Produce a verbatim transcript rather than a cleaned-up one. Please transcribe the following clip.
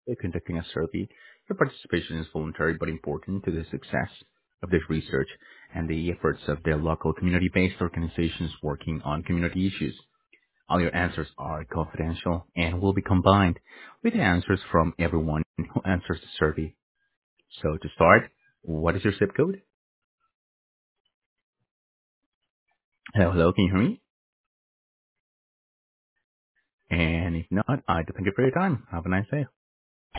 By conducting a survey, your participation is voluntary but important to the success of this research and the efforts of the local community-based organizations working on community issues. All your answers are confidential and will be combined with the answers from everyone who answers the survey. So to start, what is your zip code? Hello, hello, can you hear me? And if not, I thank you for your time. Have a nice day.